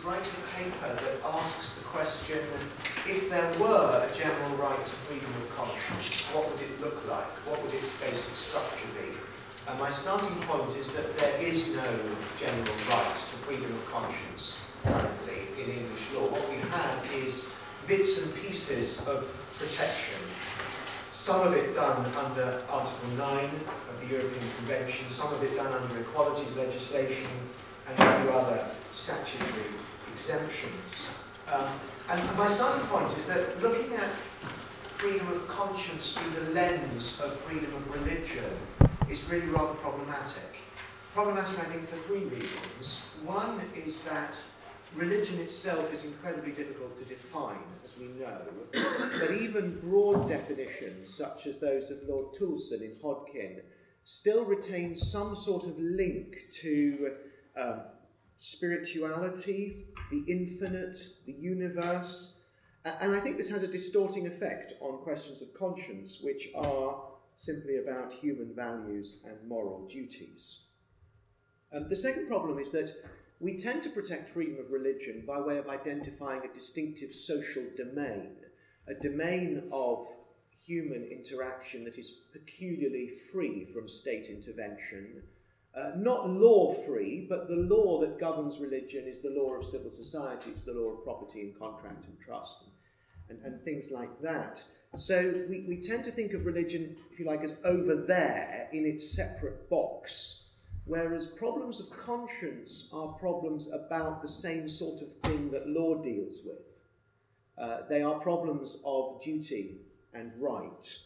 writing a paper that asks the question, if there were a general right to freedom of conscience, what would it look like? What would its basic structure be? And my starting point is that there is no general right to freedom of conscience currently in English law. What we have is bits and pieces of protection. Some of it done under Article 9 of the European Convention, some of it done under equalities legislation, and a few other statutory exemptions. And my starting point is that looking at freedom of conscience through the lens of freedom of religion is really rather problematic. Problematic, I think, for three reasons. One is that religion itself is incredibly difficult to define, as we know, but even broad definitions, such as those of Lord Toulson in Hodkin, still retain some sort of link to spirituality, the infinite, the universe, and I think this has a distorting effect on questions of conscience, which are simply about human values and moral duties. The second problem is that we tend to protect freedom of religion by way of identifying a distinctive social domain, a domain of human interaction that is peculiarly free from state intervention, not law-free, but the law that governs religion is the law of civil society, it's the law of property and contract and trust and things like that. So we tend to think of religion, if you like, as over there in its separate box, whereas problems of conscience are problems about the same sort of thing that law deals with. They are problems of duty and right.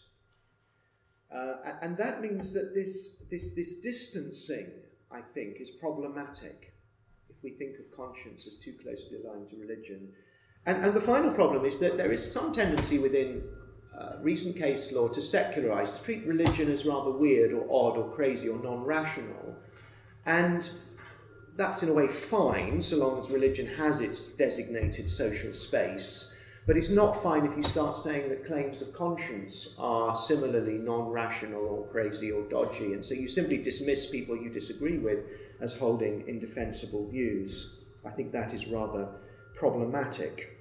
And that means that this distancing, I think, is problematic if we think of conscience as too closely aligned to religion. And the final problem is that there is some tendency within recent case law to secularize, to treat religion as rather weird or odd or crazy or non-rational. And that's in a way fine, so long as religion has its designated social space. But it's not fine if you start saying that claims of conscience are similarly non-rational or crazy or dodgy, and so you simply dismiss people you disagree with as holding indefensible views. I think that is rather problematic.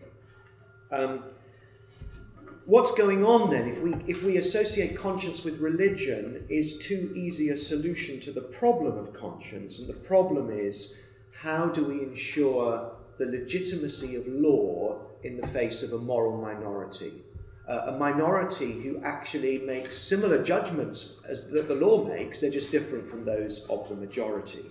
What's going on then if we associate conscience with religion is too easy a solution to the problem of conscience, and the problem is, how do we ensure the legitimacy of law in the face of a moral minority? A minority who actually makes similar judgments as that the law makes, they're just different from those of the majority.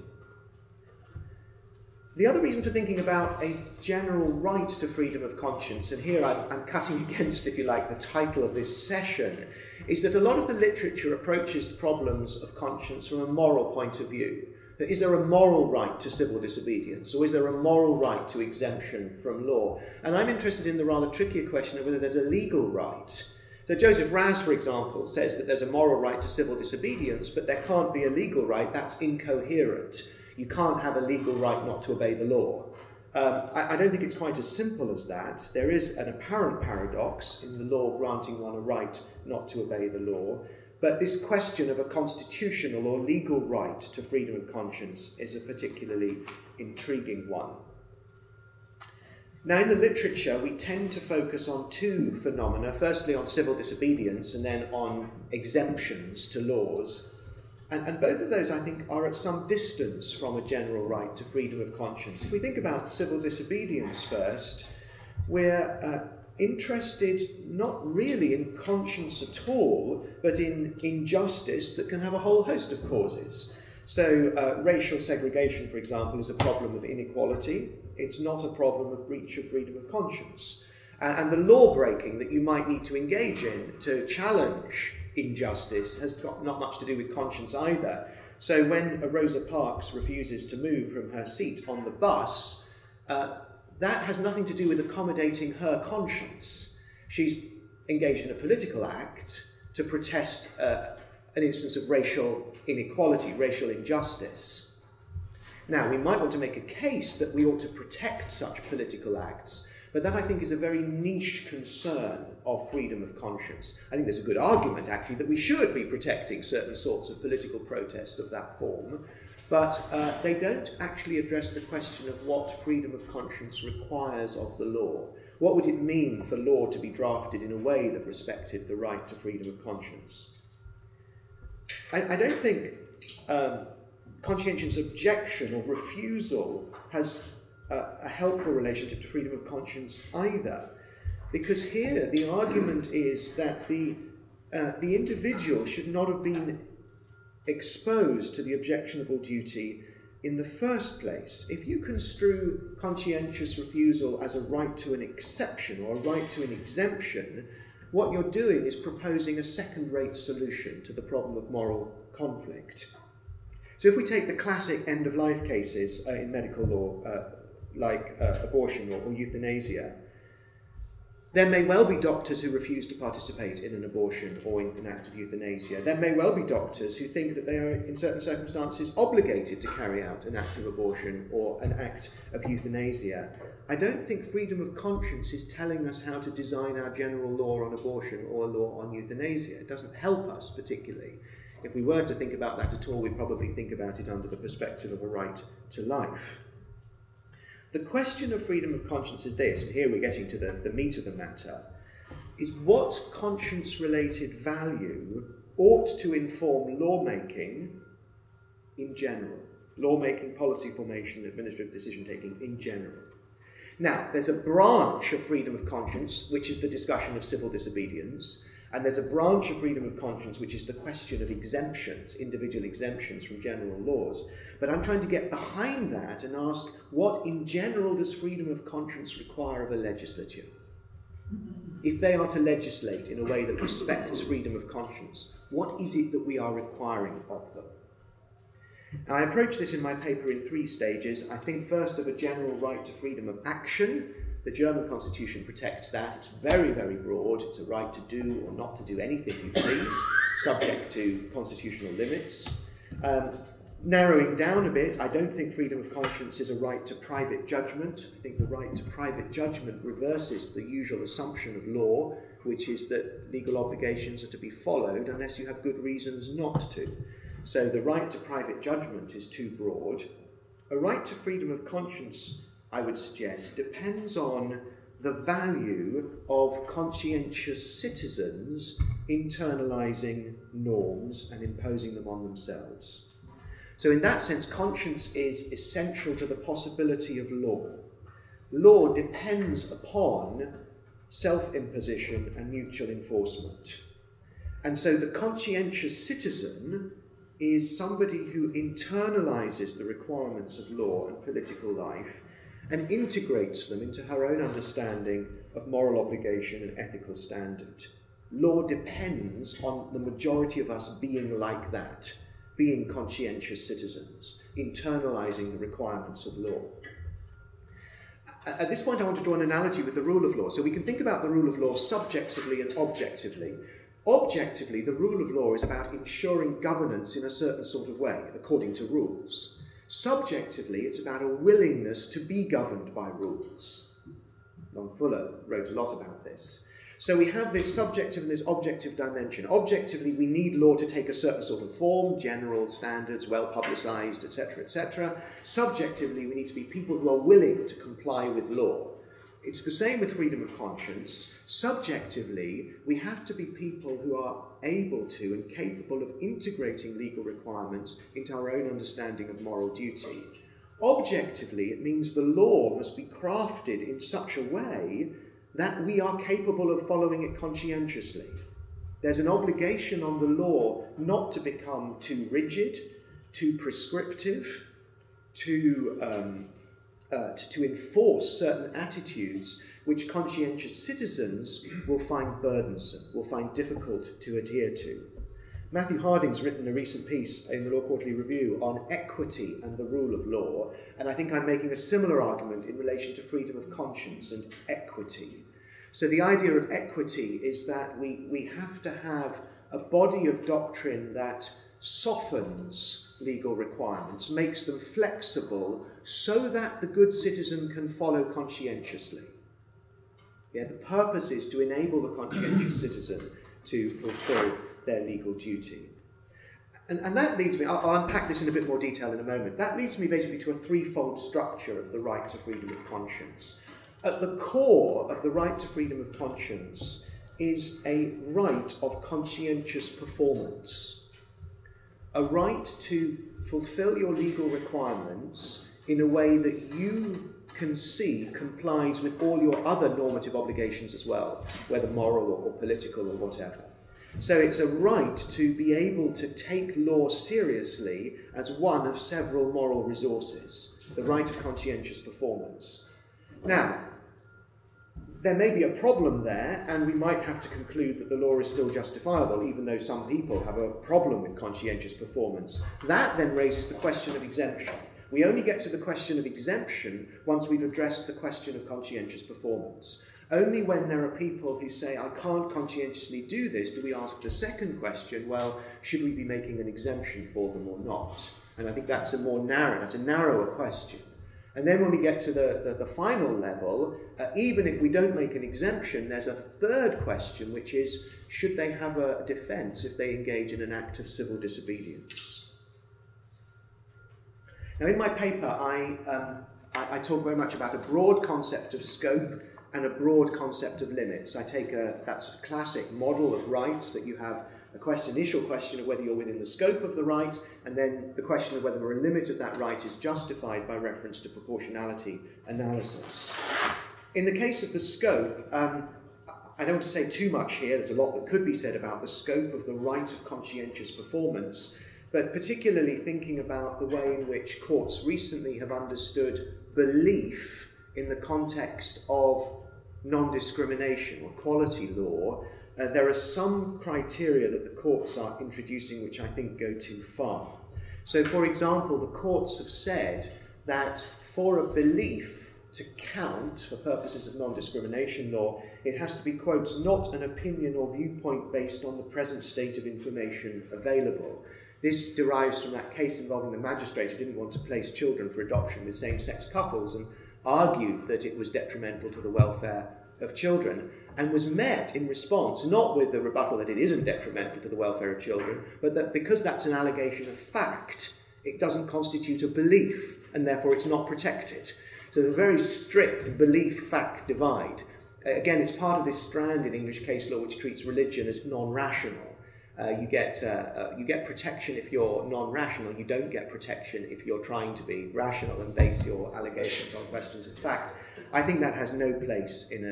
The other reason for thinking about a general right to freedom of conscience, and here I'm cutting against, if you like, the title of this session, is that a lot of the literature approaches problems of conscience from a moral point of view. Is there a moral right to civil disobedience, or is there a moral right to exemption from law? And I'm interested in the rather trickier question of whether there's a legal right. So Joseph Raz, for example, says that there's a moral right to civil disobedience, but there can't be a legal right. That's incoherent. You can't have a legal right not to obey the law. I don't think it's quite as simple as that. There is an apparent paradox in the law granting one a right not to obey the law. But this question of a constitutional or legal right to freedom of conscience is a particularly intriguing one. Now, in the literature, we tend to focus on two phenomena, firstly on civil disobedience and then on exemptions to laws. And both of those, I think, are at some distance from a general right to freedom of conscience. If we think about civil disobedience first, we're interested not really in conscience at all, but in injustice that can have a whole host of causes. So racial segregation, for example, is a problem of inequality. It's not a problem of breach of freedom of conscience. And the law breaking that you might need to engage in to challenge injustice has got not much to do with conscience either. So when Rosa Parks refuses to move from her seat on the bus, that has nothing to do with accommodating her conscience. She's engaged in a political act to protest an instance of racial inequality, racial injustice. Now, we might want to make a case that we ought to protect such political acts, but that, I think, is a very niche concern of freedom of conscience. I think there's a good argument, actually, that we should be protecting certain sorts of political protest of that form, but they don't actually address the question of what freedom of conscience requires of the law. What would it mean for law to be drafted in a way that respected the right to freedom of conscience? I don't think conscientious objection or refusal has a helpful relationship to freedom of conscience either, because here the argument is that the individual should not have been exposed to the objectionable duty in the first place. If you construe conscientious refusal as a right to an exception or a right to an exemption, what you're doing is proposing a second-rate solution to the problem of moral conflict. So if we take the classic end-of-life cases in medical law, like abortion or euthanasia, there may well be doctors who refuse to participate in an abortion or in an act of euthanasia. There may well be doctors who think that they are, in certain circumstances, obligated to carry out an act of abortion or an act of euthanasia. I don't think freedom of conscience is telling us how to design our general law on abortion or law on euthanasia. It doesn't help us particularly. If we were to think about that at all, we'd probably think about it under the perspective of a right to life. The question of freedom of conscience is this, and here we're getting to the meat of the matter, is what conscience-related value ought to inform lawmaking in general. Lawmaking, policy formation, administrative decision-taking in general. Now, there's a branch of freedom of conscience, which is the discussion of civil disobedience, and there's a branch of freedom of conscience, which is the question of exemptions, individual exemptions from general laws. But I'm trying to get behind that and ask, what in general does freedom of conscience require of a legislature? If they are to legislate in a way that respects freedom of conscience, what is it that we are requiring of them? Now, I approach this in my paper in 3 stages. I think first of a general right to freedom of action. The German constitution protects that. It's very, very broad. It's a right to do or not to do anything you please, subject to constitutional limits. Narrowing down a bit, I don't think freedom of conscience is a right to private judgment. I think the right to private judgment reverses the usual assumption of law, which is that legal obligations are to be followed unless you have good reasons not to. So the right to private judgment is too broad. A right to freedom of conscience, I would suggest, depends on the value of conscientious citizens internalising norms and imposing them on themselves. So in that sense, conscience is essential to the possibility of law. Law depends upon self-imposition and mutual enforcement. And so the conscientious citizen is somebody who internalises the requirements of law and political life and integrates them into her own understanding of moral obligation and ethical standard. Law depends on the majority of us being like that, being conscientious citizens, internalising the requirements of law. At this point, I want to draw an analogy with the rule of law. So we can think about the rule of law subjectively and objectively. Objectively, the rule of law is about ensuring governance in a certain sort of way, according to rules. Subjectively, it's about a willingness to be governed by rules. Lon Fuller wrote a lot about this. So we have this subjective and this objective dimension. Objectively, we need law to take a certain sort of form, general standards, well publicised, etc., etc. Subjectively, we need to be people who are willing to comply with law. It's the same with freedom of conscience. Subjectively, we have to be people who are able to and capable of integrating legal requirements into our own understanding of moral duty. Objectively, it means the law must be crafted in such a way that we are capable of following it conscientiously. There's an obligation on the law not to become too rigid, too prescriptive, to enforce certain attitudes which conscientious citizens will find burdensome, will find difficult to adhere to. Matthew Harding's written a recent piece in the Law Quarterly Review on equity and the rule of law, and I think I'm making a similar argument in relation to freedom of conscience and equity. So the idea of equity is that we have to have a body of doctrine that softens legal requirements, makes them flexible, so that the good citizen can follow conscientiously. Yeah, the purpose is to enable the conscientious citizen to fulfil their legal duty. And that leads me, I'll unpack this in a bit more detail in a moment, that leads me basically to a threefold structure of the right to freedom of conscience. At the core of the right to freedom of conscience is a right of conscientious performance. A right to fulfill your legal requirements in a way that you can see complies with all your other normative obligations as well, whether moral or political or whatever. So it's a right to be able to take law seriously as one of several moral resources, the right of conscientious performance. Now, there may be a problem there, and we might have to conclude that the law is still justifiable, even though some people have a problem with conscientious performance. That then raises the question of exemption. We only get to the question of exemption once we've addressed the question of conscientious performance. Only when there are people who say, I can't conscientiously do this, do we ask the second question, well, should we be making an exemption for them or not? And I think that's a narrower question. And then when we get to the final level, even if we don't make an exemption, there's a third question, which is, should they have a defence if they engage in an act of civil disobedience? Now, in my paper, I talk very much about a broad concept of scope and a broad concept of limits. I take that sort of classic model of rights that you have initial question of whether you're within the scope of the right, and then the question of whether a limit of that right is justified by reference to proportionality analysis. In the case of the scope, I don't want to say too much here. There's a lot that could be said about the scope of the right of conscientious performance, but particularly thinking about the way in which courts recently have understood belief in the context of non-discrimination or equality law. There are some criteria that the courts are introducing which I think go too far. So, for example, the courts have said that for a belief to count for purposes of non-discrimination law, it has to be, quote, not an opinion or viewpoint based on the present state of information available. This derives from that case involving the magistrate who didn't want to place children for adoption with same-sex couples and argued that it was detrimental to the welfare of children, and was met in response not with the rebuttal that it isn't detrimental to the welfare of children, but that because that's an allegation of fact, it doesn't constitute a belief, and therefore it's not protected. So the very strict belief-fact divide. Again, it's part of this strand in English case law which treats religion as non-rational. You get protection if you're non-rational. You don't get protection if you're trying to be rational and base your allegations on questions of fact. I think that has no place in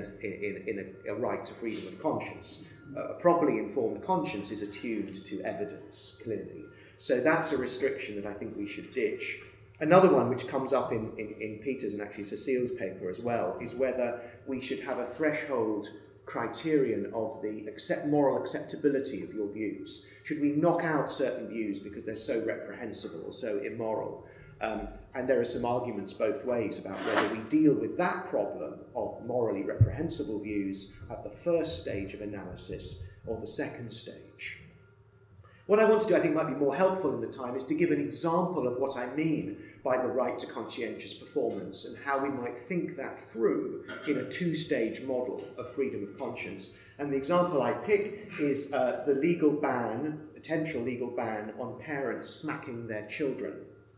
a right to freedom of conscience. A properly informed conscience is attuned to evidence, clearly. So that's a restriction that I think we should ditch. Another one which comes up in Peter's and actually Cecile's paper as well is whether we should have a threshold criterion of the moral acceptability of your views. Should we knock out certain views because they're so reprehensible or so immoral? And there are some arguments both ways about whether we deal with that problem of morally reprehensible views at the first stage of analysis or the second stage. What I want to do, I think, might be more helpful in the time is to give an example of what I mean by the right to conscientious performance and how we might think that through in a two-stage model of freedom of conscience. And the example I pick is the potential legal ban on parents smacking their children.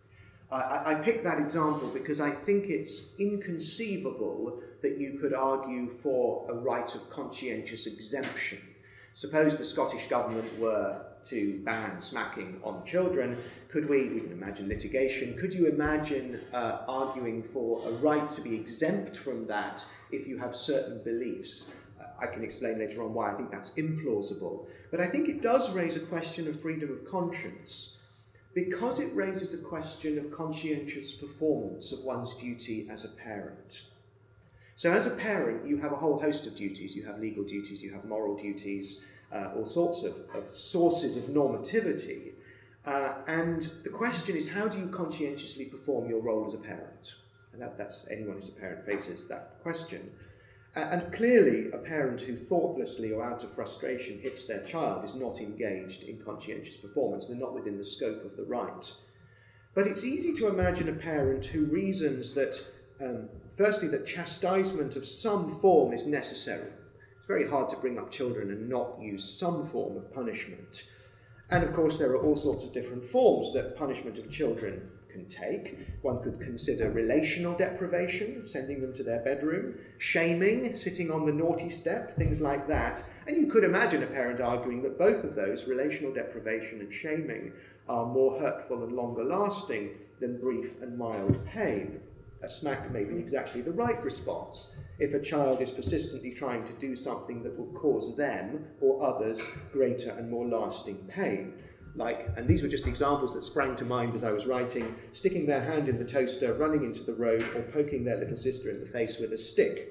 I pick that example because I think it's inconceivable that you could argue for a right of conscientious exemption. Suppose the Scottish government were to ban smacking on children. We can imagine litigation, could you imagine arguing for a right to be exempt from that if you have certain beliefs? I can explain later on why I think that's implausible. But I think it does raise a question of freedom of conscience because it raises a question of conscientious performance of one's duty as a parent. So as a parent, you have a whole host of duties. You have legal duties, you have moral duties, all sorts of sources of normativity. And the question is, how do you conscientiously perform your role as a parent? And that's anyone who's a parent faces that question. And clearly, a parent who thoughtlessly or out of frustration hits their child is not engaged in conscientious performance. They're not within the scope of the right. But it's easy to imagine a parent who reasons that, firstly, that chastisement of some form is necessary. It's very hard to bring up children and not use some form of punishment. And of course, there are all sorts of different forms that punishment of children can take. One could consider relational deprivation, sending them to their bedroom, shaming, sitting on the naughty step, things like that. And you could imagine a parent arguing that both of those, relational deprivation and shaming, are more hurtful and longer lasting than brief and mild pain. A smack may be exactly the right response if a child is persistently trying to do something that will cause them or others greater and more lasting pain. And these were just examples that sprang to mind as I was writing, sticking their hand in the toaster, running into the road, or poking their little sister in the face with a stick.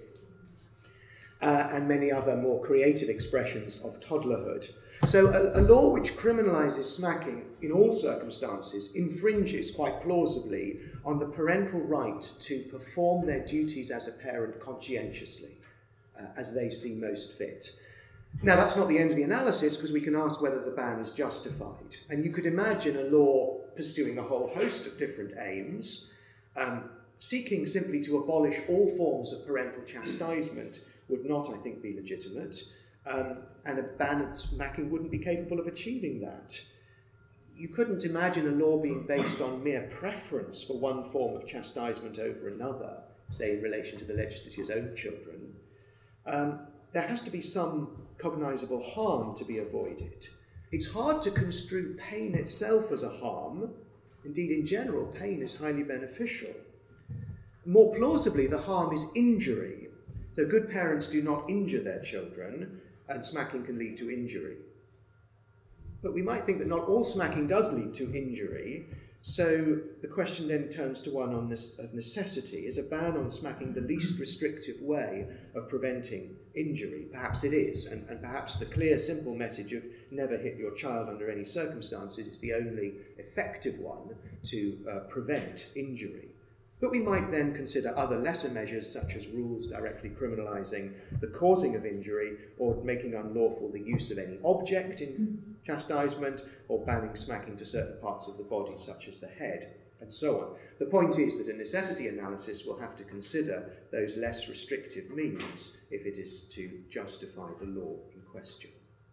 And many other more creative expressions of toddlerhood. So a law which criminalises smacking in all circumstances infringes quite plausibly on the parental right to perform their duties as a parent conscientiously, as they see most fit. Now, that's not the end of the analysis, because we can ask whether the ban is justified. And you could imagine a law pursuing a whole host of different aims, seeking simply to abolish all forms of parental chastisement would not, I think, be legitimate. And a ban of smacking wouldn't be capable of achieving that. You couldn't imagine a law being based on mere preference for one form of chastisement over another, say in relation to the legislature's own children. There has to be some cognizable harm to be avoided. It's hard to construe pain itself as a harm. Indeed, in general, pain is highly beneficial. More plausibly, the harm is injury. So good parents do not injure their children, and smacking can lead to injury. But we might think that not all smacking does lead to injury, so the question then turns to one of necessity. Is a ban on smacking the least restrictive way of preventing injury? Perhaps it is, and perhaps the clear, simple message of never hit your child under any circumstances is the only effective one to prevent injury. But we might then consider other lesser measures, such as rules directly criminalising the causing of injury, or making unlawful the use of any object in chastisement, or banning smacking to certain parts of the body, such as the head, and so on. The point is that a necessity analysis will have to consider those less restrictive means if it is to justify the law in question.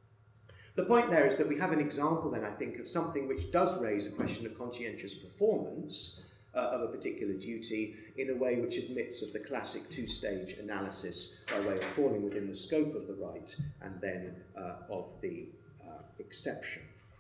The point there is that we have an example then, I think, of something which does raise a question of conscientious performance of a particular duty in a way which admits of the classic two-stage analysis by way of falling within the scope of the right and then of the exception.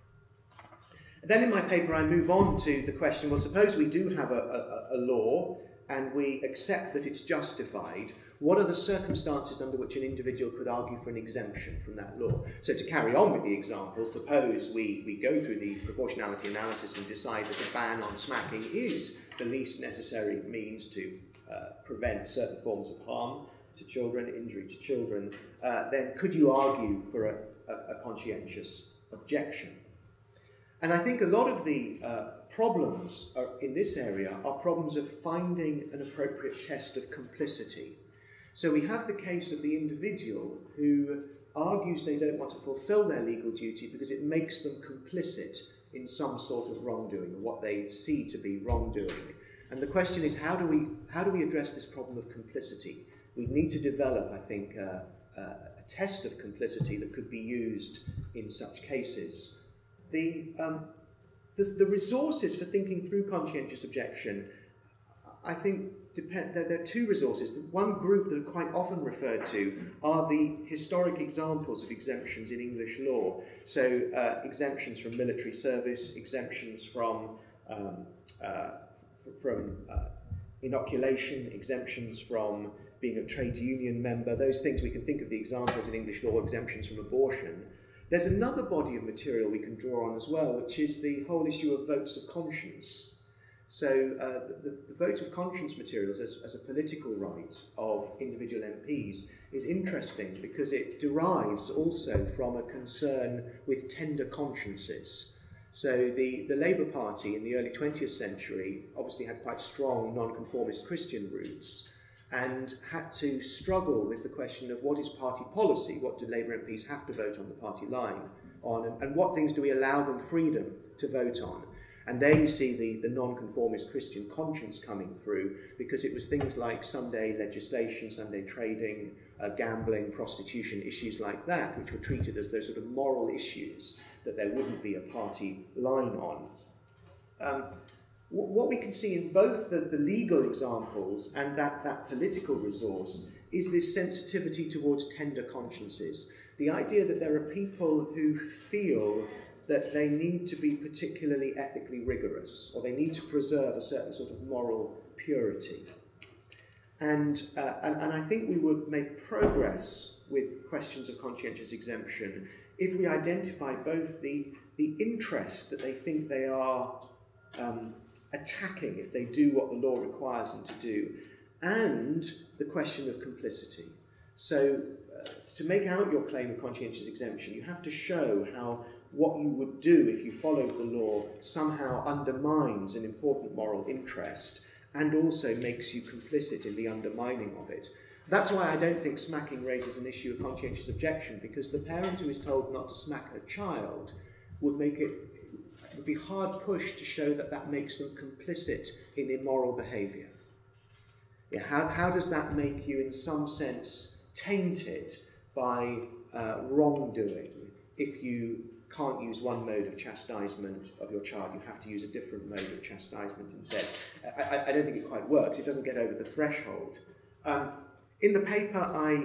Then in my paper I move on to the question, well, suppose we do have a law and we accept that it's justified, what are the circumstances under which an individual could argue for an exemption from that law? So to carry on with the example, suppose we go through the proportionality analysis and decide that a ban on smacking is the least necessary means to prevent certain forms of harm to children, injury to children, then could you argue for a conscientious objection? And I think a lot of the problems in this area are problems of finding an appropriate test of complicity. So we have the case of the individual who argues they don't want to fulfill their legal duty because it makes them complicit in some sort of wrongdoing, or what they see to be wrongdoing. And the question is, how do we address this problem of complicity? We need to develop, I think, a test of complicity that could be used in such cases. The resources for thinking through conscientious objection, I think, there are two resources. The one group that are quite often referred to are the historic examples of exemptions in English law. So exemptions from military service, exemptions from inoculation, exemptions from being a trade union member, those things. We can think of the examples in English law, exemptions from abortion. There's another body of material we can draw on as well, which is the whole issue of votes of conscience. So the vote of conscience materials as a political right of individual MPs is interesting because it derives also from a concern with tender consciences. So the Labour Party in the early 20th century obviously had quite strong non-conformist Christian roots and had to struggle with the question of what is party policy, what do Labour MPs have to vote on the party line on, and what things do we allow them freedom to vote on. And there you see the non-conformist Christian conscience coming through, because it was things like Sunday legislation, Sunday trading, gambling, prostitution, issues like that, which were treated as those sort of moral issues that there wouldn't be a party line on. What we can see in both the legal examples and that political resource is this sensitivity towards tender consciences. The idea that there are people who feel that they need to be particularly ethically rigorous, or they need to preserve a certain sort of moral purity. And I think we would make progress with questions of conscientious exemption if we identify both the interest that they think they are attacking if they do what the law requires them to do, and the question of complicity. So to make out your claim of conscientious exemption, you have to show how what you would do if you followed the law somehow undermines an important moral interest and also makes you complicit in the undermining of it. That's why I don't think smacking raises an issue of conscientious objection, because the parent who is told not to smack her child would be hard pushed to show that makes them complicit in immoral behaviour. Yeah, how does that make you in some sense tainted by wrongdoing if you can't use one mode of chastisement of your child, you have to use a different mode of chastisement instead? I don't think it quite works. It doesn't get over the threshold. In the paper,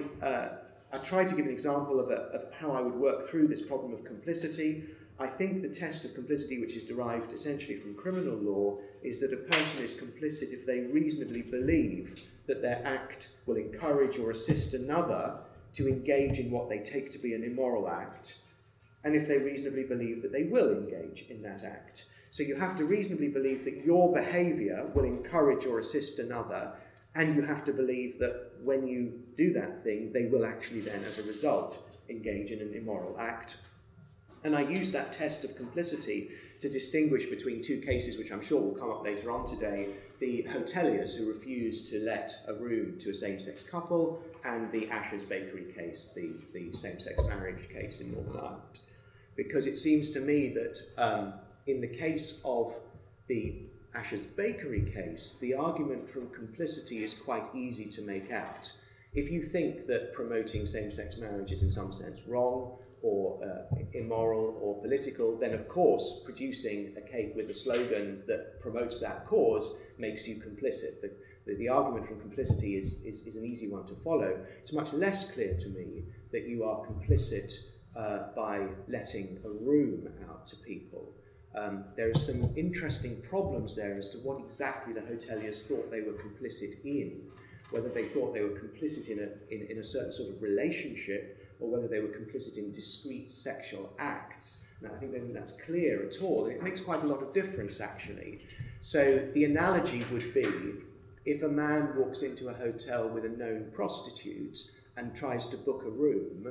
I tried to give an example of how I would work through this problem of complicity. I think the test of complicity, which is derived essentially from criminal law, is that a person is complicit if they reasonably believe that their act will encourage or assist another to engage in what they take to be an immoral act, and if they reasonably believe that they will engage in that act. So you have to reasonably believe that your behaviour will encourage or assist another, and you have to believe that when you do that thing, they will actually then, as a result, engage in an immoral act. And I use that test of complicity to distinguish between two cases which I'm sure will come up later on today: the hoteliers who refused to let a room to a same-sex couple, and the Asher's Bakery case, the same-sex marriage case in Northern Ireland. Because it seems to me that in the case of the Asher's Bakery case, the argument from complicity is quite easy to make out. If you think that promoting same-sex marriage is in some sense wrong, or immoral or political, then of course producing a cake with a slogan that promotes that cause makes you complicit. The argument from complicity is an easy one to follow. It's much less clear to me that you are complicit by letting a room out to people. There are some interesting problems there as to what exactly the hoteliers thought they were complicit in, whether they thought they were complicit in a certain sort of relationship, or whether they were complicit in discrete sexual acts. Now, I don't think that's clear at all. It makes quite a lot of difference, actually. So the analogy would be, if a man walks into a hotel with a known prostitute and tries to book a room,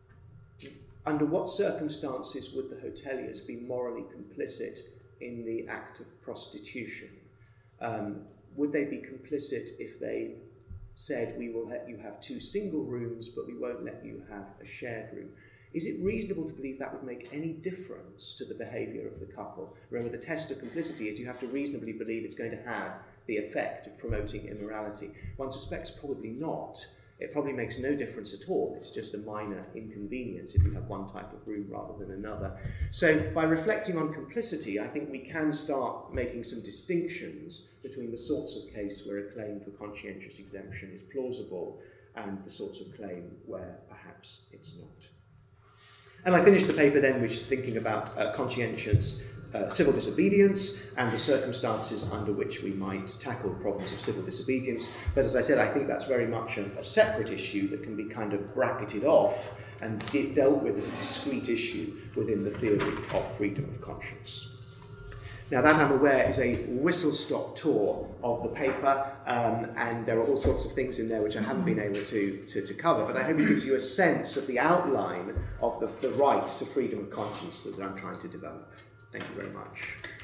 under what circumstances would the hoteliers be morally complicit in the act of prostitution? Would they be complicit if they said, we will let you have 2 single rooms, but we won't let you have a shared room? Is it reasonable to believe that would make any difference to the behaviour of the couple? Remember, the test of complicity is you have to reasonably believe it's going to have the effect of promoting immorality. One suspects probably not. It probably makes no difference at all. It's just a minor inconvenience if you have one type of room rather than another. So by reflecting on complicity, I think we can start making some distinctions between the sorts of case where a claim for conscientious exemption is plausible and the sorts of claim where perhaps it's not. And I finished the paper then with thinking about conscientious civil disobedience and the circumstances under which we might tackle problems of civil disobedience. But as I said, I think that's very much a separate issue that can be kind of bracketed off and dealt with as a discrete issue within the theory of freedom of conscience. Now, that, I'm aware, is a whistle-stop tour of the paper, and there are all sorts of things in there which I haven't been able to cover, but I hope it gives you a sense of the outline of the right to freedom of conscience that I'm trying to develop. Thank you very much.